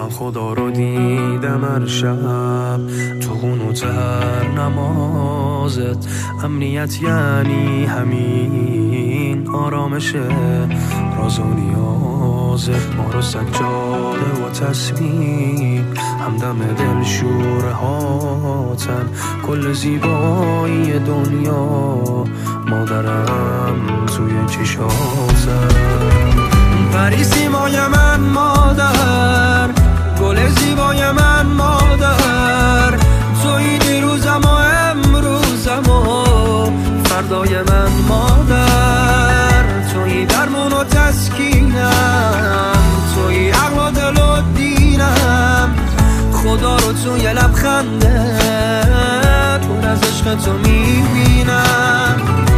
من خدا رو دیدم هر شب تو قنوتر نمازت. امنیت یعنی همین آرامش راز و نیازت. ما رو سجاده و تسبیح همدم دل شوره هاتن. کل زیبایی دنیا مادرم توی چشاتن. پری سیمای من مادر، گل زیبای من مادر. توی دیروزم و امروزم و فردای من مادر. توی درمون و تسکینم، توی عقل و دل و دینم. خدا رو توی لبخنده پر از عشق تو میبینم.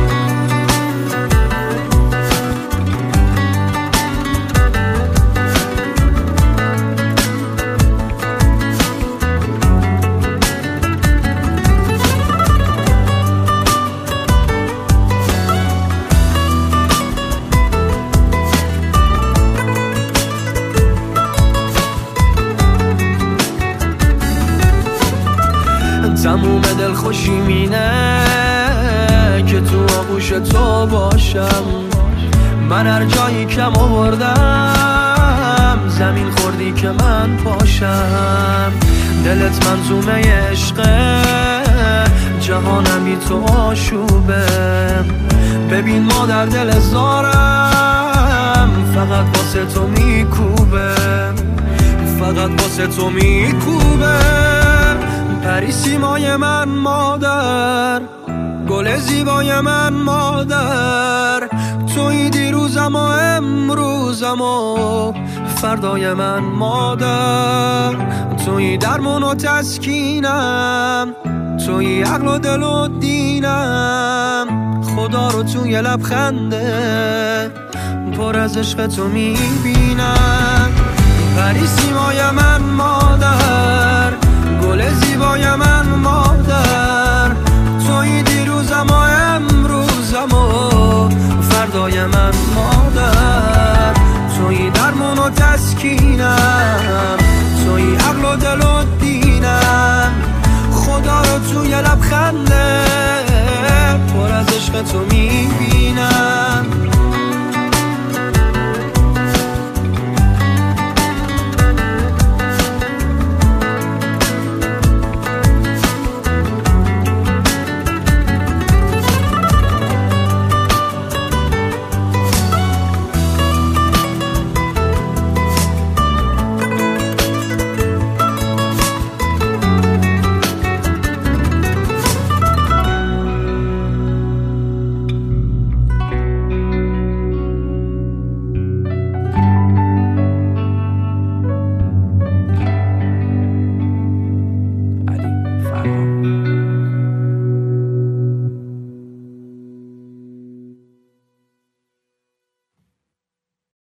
تموم دل خوشی مینه که تو آغوش تو باشم. من هر جایی کم آوردم زمین خوردی که من پاشم. دلت منظومه عشقه، جهانم بی تو آشوبه. ببین مادر دل زارم فقط واسه تو میکوبه، فقط واسه تو میکوبه. پری سیمای من مادر، گل زیبای من مادر. توی دیروزم و امروزم و فردای من مادر. توی درمون و تسکینم، توی عقل و دل و دینم. خدا رو توی لبخنده پر از عشق تو میبینم. پری سیمای من مادر، گل زیبای من مادر. توی دیروزم و امروزم و فردای من مادر. توی درمون و تسکینم، توی عقل و دل و دینم. خدا رو توی لبخنده پر از عشق تو میبینم.